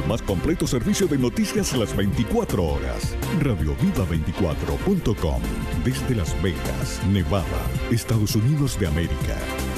más completo servicio de noticias las 24 horas. Radioviva24.com, desde Las Vegas, Nevada, Estados Unidos de América.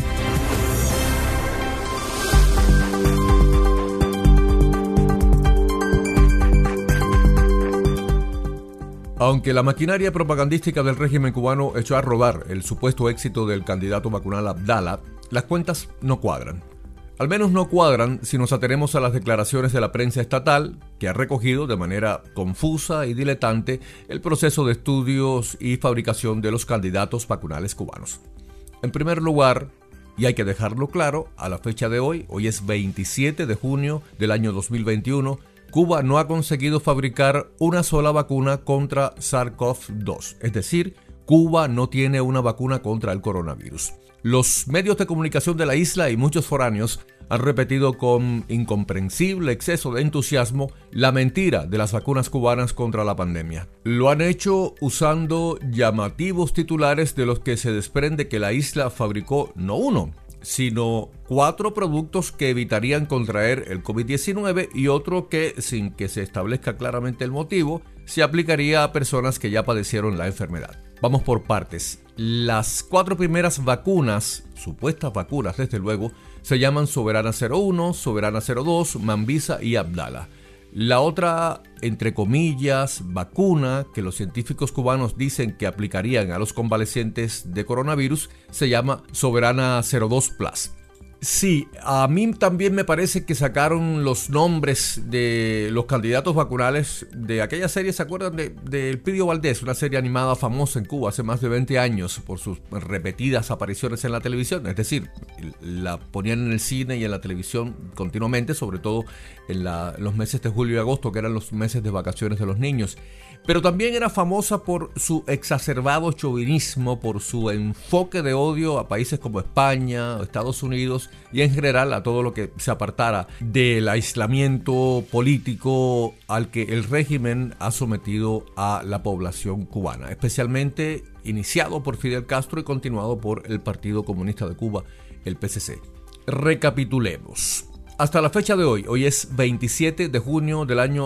Aunque la maquinaria propagandística del régimen cubano echó a rodar el supuesto éxito del candidato vacunal Abdala, las cuentas no cuadran. Al menos no cuadran si nos atenemos a las declaraciones de la prensa estatal, que ha recogido de manera confusa y diletante el proceso de estudios y fabricación de los candidatos vacunales cubanos. En primer lugar, y hay que dejarlo claro, a la fecha de hoy es 27 de junio del año 2021, Cuba no ha conseguido fabricar una sola vacuna contra SARS-CoV-2, es decir, Cuba no tiene una vacuna contra el coronavirus. Los medios de comunicación de la isla y muchos foráneos han repetido con incomprensible exceso de entusiasmo la mentira de las vacunas cubanas contra la pandemia. Lo han hecho usando llamativos titulares de los que se desprende que la isla fabricó no uno, sino 4 productos que evitarían contraer el COVID-19 y otro que, sin que se establezca claramente el motivo, se aplicaría a personas que ya padecieron la enfermedad. Vamos por partes. Las 4 primeras vacunas, supuestas vacunas desde luego, se llaman Soberana 01, Soberana 02, Mambisa y Abdala. La otra, entre comillas, vacuna que los científicos cubanos dicen que aplicarían a los convalecientes de coronavirus se llama Soberana 02 Plus. Sí, a mí también me parece que sacaron los nombres de los candidatos vacunales de aquella serie, ¿se acuerdan? De Elpidio Valdés, una serie animada famosa en Cuba hace más de 20 años por sus repetidas apariciones en la televisión. Es decir, la ponían en el cine y en la televisión continuamente, sobre todo en los meses de julio y agosto, que eran los meses de vacaciones de los niños. Pero también era famosa por su exacerbado chauvinismo, por su enfoque de odio a países como España, Estados Unidos y en general a todo lo que se apartara del aislamiento político al que el régimen ha sometido a la población cubana, especialmente iniciado por Fidel Castro y continuado por el Partido Comunista de Cuba, el PCC. Recapitulemos. Hasta la fecha de hoy es 27 de junio del año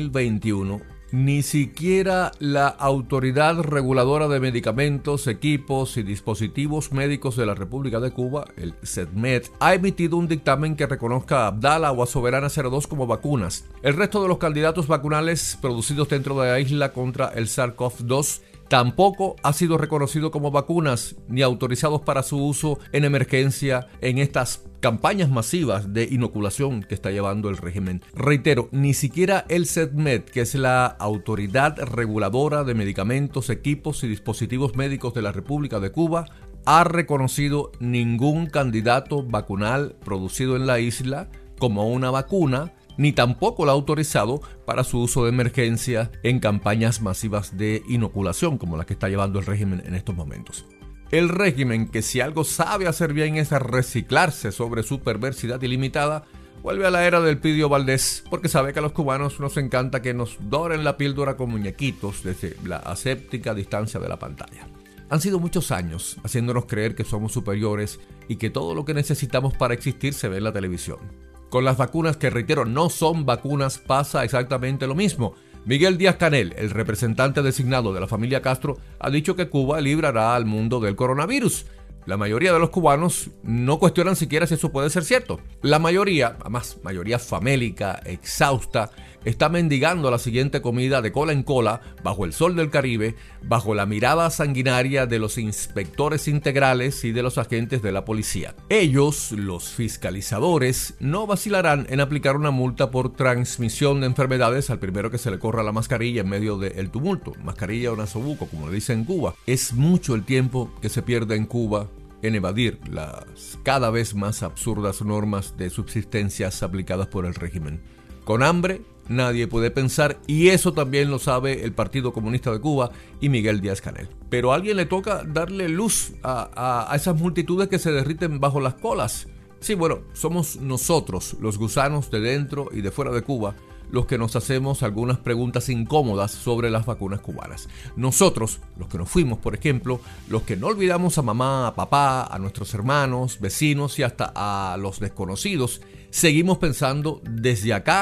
2021, ni siquiera la Autoridad Reguladora de Medicamentos, Equipos y Dispositivos Médicos de la República de Cuba, el SEDMED, ha emitido un dictamen que reconozca a Abdala o a Soberana 02 como vacunas. El resto de los candidatos vacunales producidos dentro de la isla contra el SARS-CoV-2 tampoco ha sido reconocido como vacunas ni autorizados para su uso en emergencia en estas campañas masivas de inoculación que está llevando el régimen. Reitero, ni siquiera el SEDMED, que es la Autoridad Reguladora de Medicamentos, Equipos y Dispositivos Médicos de la República de Cuba, ha reconocido ningún candidato vacunal producido en la isla como una vacuna, ni tampoco la ha autorizado para su uso de emergencia en campañas masivas de inoculación como la que está llevando el régimen en estos momentos. El régimen, que si algo sabe hacer bien es reciclarse sobre su perversidad ilimitada, vuelve a la era del Elpidio Valdés, porque sabe que a los cubanos nos encanta que nos doren la píldora con muñequitos desde la aséptica distancia de la pantalla. Han sido muchos años haciéndonos creer que somos superiores y que todo lo que necesitamos para existir se ve en la televisión. Con las vacunas, que reitero, no son vacunas, pasa exactamente lo mismo. Miguel Díaz-Canel, el representante designado de la familia Castro, ha dicho que Cuba librará al mundo del coronavirus. La mayoría de los cubanos no cuestionan siquiera si eso puede ser cierto. La mayoría, además mayoría famélica, exhausta, está mendigando la siguiente comida de cola en cola, bajo el sol del Caribe, bajo la mirada sanguinaria de los inspectores integrales y de los agentes de la policía. Ellos, los fiscalizadores, no vacilarán en aplicar una multa por transmisión de enfermedades al primero que se le corra la mascarilla en medio del tumulto. Mascarilla o nasobuco, como le dicen en Cuba. Es mucho el tiempo que se pierde en Cuba en evadir las cada vez más absurdas normas de subsistencias aplicadas por el régimen. Con hambre nadie puede pensar, y eso también lo sabe el Partido Comunista de Cuba y Miguel Díaz-Canel. Pero a alguien le toca darle luz a esas multitudes que se derriten bajo las colas. Sí, bueno, somos nosotros, los gusanos de dentro y de fuera de Cuba, los que nos hacemos algunas preguntas incómodas sobre las vacunas cubanas. Nosotros, los que nos fuimos, por ejemplo, los que no olvidamos a mamá, a papá, a nuestros hermanos, vecinos y hasta a los desconocidos, seguimos pensando desde acá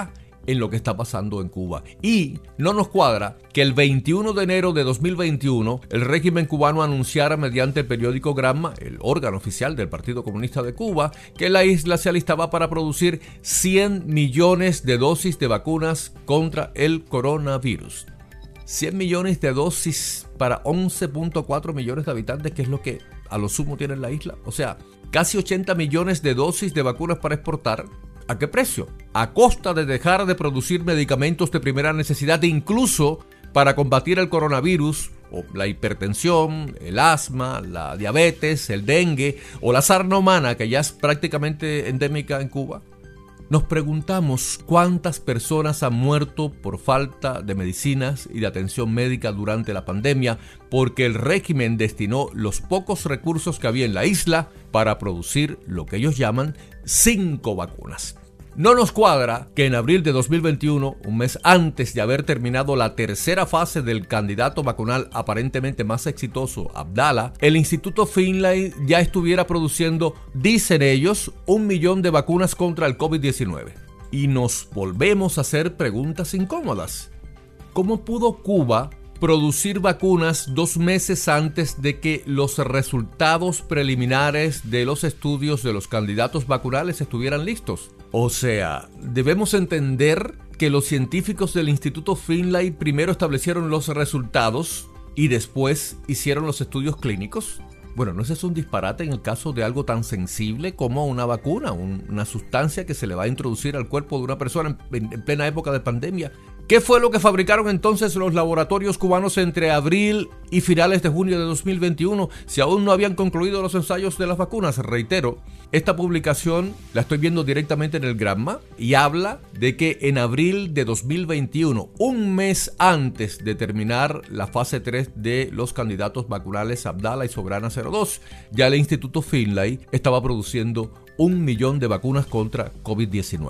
en lo que está pasando en Cuba. Y no nos cuadra que el 21 de enero de 2021 el régimen cubano anunciara mediante el periódico Granma, el órgano oficial del Partido Comunista de Cuba, que la isla se alistaba para producir 100 millones de dosis de vacunas contra el coronavirus. 100 millones de dosis para 11.4 millones de habitantes, que es lo que a lo sumo tiene la isla. O sea, casi 80 millones de dosis de vacunas para exportar. ¿A qué precio? A costa de dejar de producir medicamentos de primera necesidad, incluso para combatir el coronavirus, o la hipertensión, el asma, la diabetes, el dengue o la sarna humana, que ya es prácticamente endémica en Cuba. Nos preguntamos cuántas personas han muerto por falta de medicinas y de atención médica durante la pandemia porque el régimen destinó los pocos recursos que había en la isla para producir lo que ellos llaman 5 vacunas. No nos cuadra que en abril de 2021, un mes antes de haber terminado la tercera fase del candidato vacunal aparentemente más exitoso, Abdala, el Instituto Finlay ya estuviera produciendo, dicen ellos, 1 millón de vacunas contra el COVID-19. Y nos volvemos a hacer preguntas incómodas. ¿Cómo pudo Cuba producir vacunas 2 meses antes de que los resultados preliminares de los estudios de los candidatos vacunales estuvieran listos? O sea, debemos entender que los científicos del Instituto Finlay primero establecieron los resultados y después hicieron los estudios clínicos. Bueno, ¿no es un disparate en el caso de algo tan sensible como una vacuna, una sustancia que se le va a introducir al cuerpo de una persona en plena época de pandemia? ¿Qué fue lo que fabricaron entonces los laboratorios cubanos entre abril y finales de junio de 2021 si aún no habían concluido los ensayos de las vacunas? Reitero, esta publicación la estoy viendo directamente en el Granma y habla de que en abril de 2021, un mes antes de terminar la fase 3 de los candidatos vacunales Abdala y Soberana 02, ya el Instituto Finlay estaba produciendo 1 millón de vacunas contra COVID-19.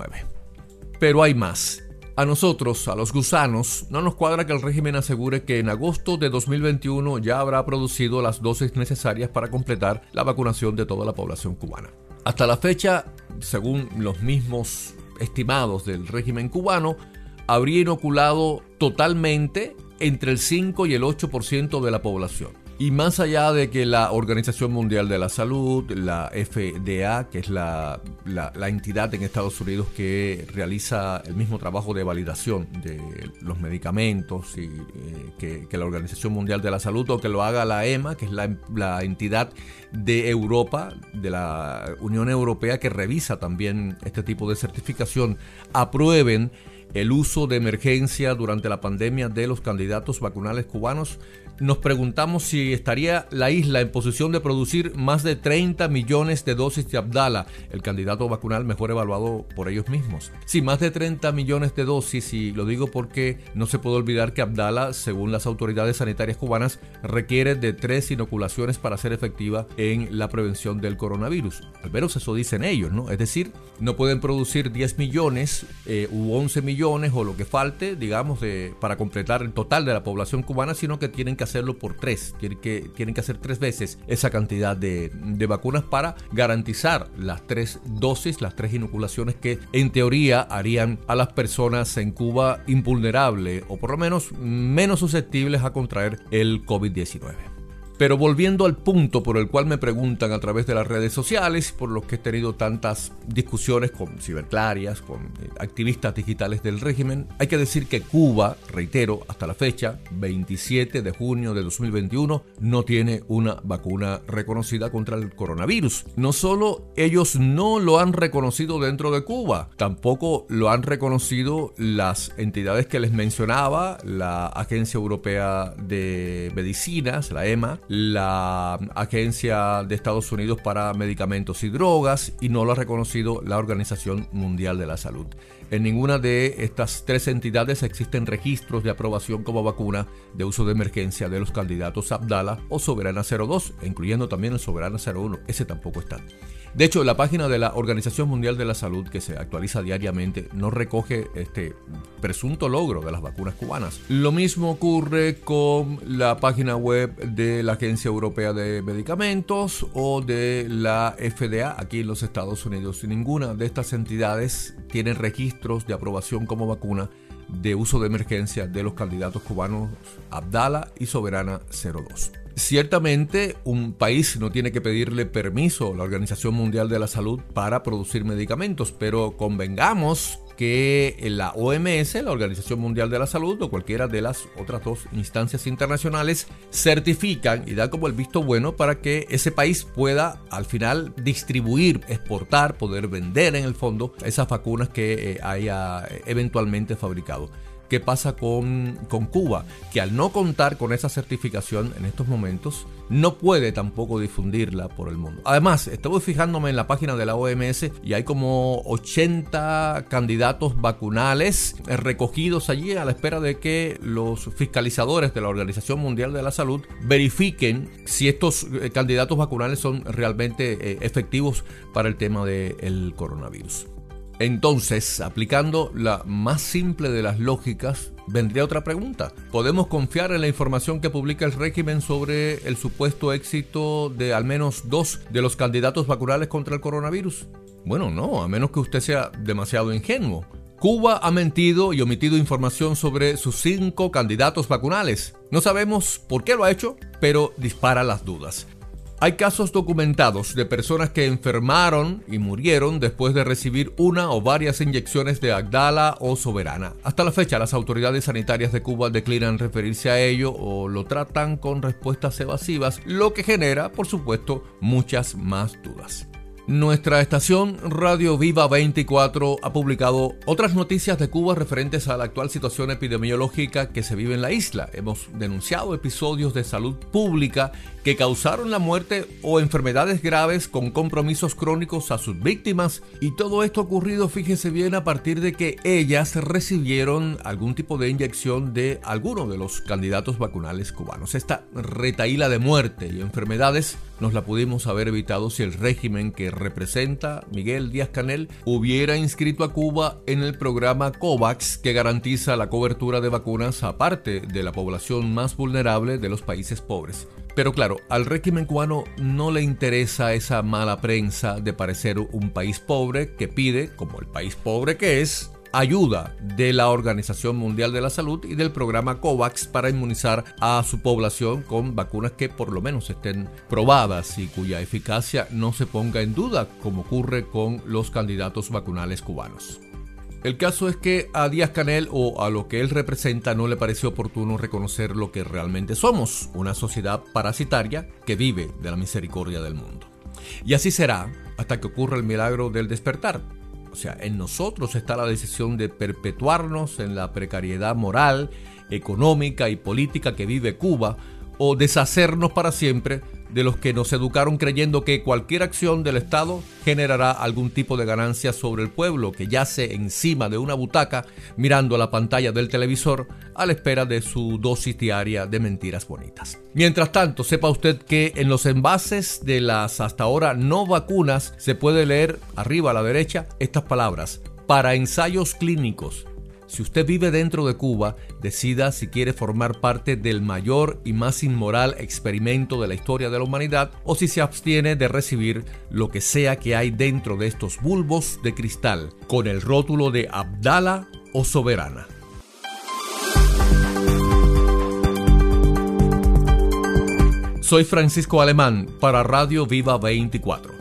Pero hay más. A nosotros, a los gusanos, no nos cuadra que el régimen asegure que en agosto de 2021 ya habrá producido las dosis necesarias para completar la vacunación de toda la población cubana. Hasta la fecha, según los mismos estimados del régimen cubano, habría inoculado totalmente entre el 5 y el 8% de la población. Y más allá de que la Organización Mundial de la Salud, la FDA, que es la entidad en Estados Unidos que realiza el mismo trabajo de validación de los medicamentos, y que la Organización Mundial de la Salud, o que lo haga la EMA, que es la entidad de Europa, de la Unión Europea, que revisa también este tipo de certificación, aprueben el uso de emergencia durante la pandemia de los candidatos vacunales cubanos, nos preguntamos si estaría la isla en posición de producir más de 30 millones de dosis de Abdala, el candidato vacunal mejor evaluado por ellos mismos. Sí, más de 30 millones de dosis, y lo digo porque no se puede olvidar que Abdala, según las autoridades sanitarias cubanas, requiere de 3 inoculaciones para ser efectiva en la prevención del coronavirus. Al menos eso dicen ellos, ¿no? Es decir, no pueden producir 10 millones u 11 millones o lo que falte, digamos, para completar el total de la población cubana, sino que tienen que hacerlo por 3, tienen que hacer 3 veces esa cantidad de vacunas para garantizar las 3 dosis, las 3 inoculaciones que en teoría harían a las personas en Cuba invulnerables o por lo menos menos susceptibles a contraer el COVID-19. Pero volviendo al punto por el cual me preguntan a través de las redes sociales, por los que he tenido tantas discusiones con ciberclarias, con activistas digitales del régimen, hay que decir que Cuba, reitero, hasta la fecha, 27 de junio de 2021, no tiene una vacuna reconocida contra el coronavirus. No solo ellos no lo han reconocido dentro de Cuba, tampoco lo han reconocido las entidades que les mencionaba, la Agencia Europea de Medicinas, la EMA, la Agencia de Estados Unidos para Medicamentos y Drogas, y no lo ha reconocido la Organización Mundial de la Salud. En ninguna de estas 3 entidades existen registros de aprobación como vacuna de uso de emergencia de los candidatos Abdala o Soberana 02, incluyendo también el Soberana 01. Ese tampoco está. De hecho, la página de la Organización Mundial de la Salud, que se actualiza diariamente, no recoge este presunto logro de las vacunas cubanas. Lo mismo ocurre con la página web de la Agencia Europea de Medicamentos o de la FDA aquí en los Estados Unidos. Ninguna de estas entidades tiene registros de aprobación como vacuna de uso de emergencia de los candidatos cubanos Abdala y Soberana 02. Ciertamente, un país no tiene que pedirle permiso a la Organización Mundial de la Salud para producir medicamentos, pero convengamos que la OMS, la Organización Mundial de la Salud, o cualquiera de las otras dos instancias internacionales, certifican y dan como el visto bueno para que ese país pueda al final distribuir, exportar, poder vender en el fondo esas vacunas que haya eventualmente fabricado. ¿Qué pasa con Cuba? Que al no contar con esa certificación en estos momentos, no puede tampoco difundirla por el mundo. Además, estuve fijándome en la página de la OMS y hay como 80 candidatos vacunales recogidos allí a la espera de que los fiscalizadores de la Organización Mundial de la Salud verifiquen si estos candidatos vacunales son realmente efectivos para el tema del coronavirus. Entonces, aplicando la más simple de las lógicas, vendría otra pregunta. ¿Podemos confiar en la información que publica el régimen sobre el supuesto éxito de al menos 2 de los candidatos vacunales contra el coronavirus? Bueno, no, a menos que usted sea demasiado ingenuo. Cuba ha mentido y omitido información sobre sus 5 candidatos vacunales. No sabemos por qué lo ha hecho, pero dispara las dudas. Hay casos documentados de personas que enfermaron y murieron después de recibir una o varias inyecciones de Abdala o Soberana. Hasta la fecha, las autoridades sanitarias de Cuba declinan referirse a ello o lo tratan con respuestas evasivas, lo que genera, por supuesto, muchas más dudas. Nuestra estación Radio Viva 24 ha publicado otras noticias de Cuba referentes a la actual situación epidemiológica que se vive en la isla. Hemos denunciado episodios de salud pública que causaron la muerte o enfermedades graves con compromisos crónicos a sus víctimas, y todo esto ha ocurrido, fíjese bien, a partir de que ellas recibieron algún tipo de inyección de alguno de los candidatos vacunales cubanos. Esta retahíla de muerte y enfermedades nos la pudimos haber evitado si el régimen que representa Miguel Díaz-Canel hubiera inscrito a Cuba en el programa COVAX, que garantiza la cobertura de vacunas a parte de la población más vulnerable de los países pobres. Pero claro, al régimen cubano no le interesa esa mala prensa de parecer un país pobre que pide, como el país pobre que es, ayuda de la Organización Mundial de la Salud y del programa COVAX para inmunizar a su población con vacunas que por lo menos estén probadas y cuya eficacia no se ponga en duda, como ocurre con los candidatos vacunales cubanos. El caso es que a Díaz-Canel o a lo que él representa no le pareció oportuno reconocer lo que realmente somos, una sociedad parasitaria que vive de la misericordia del mundo. Y así será hasta que ocurra el milagro del despertar. O sea, en nosotros está la decisión de perpetuarnos en la precariedad moral, económica y política que vive Cuba, o deshacernos para siempre de los que nos educaron creyendo que cualquier acción del Estado generará algún tipo de ganancia sobre el pueblo que yace encima de una butaca mirando la pantalla del televisor a la espera de su dosis diaria de mentiras bonitas. Mientras tanto, sepa usted que en los envases de las hasta ahora no vacunas se puede leer arriba a la derecha estas palabras: para ensayos clínicos. Si usted vive dentro de Cuba, decida si quiere formar parte del mayor y más inmoral experimento de la historia de la humanidad, o si se abstiene de recibir lo que sea que hay dentro de estos bulbos de cristal con el rótulo de Abdala o Soberana. Soy Francisco Alemán para Radio Viva 24.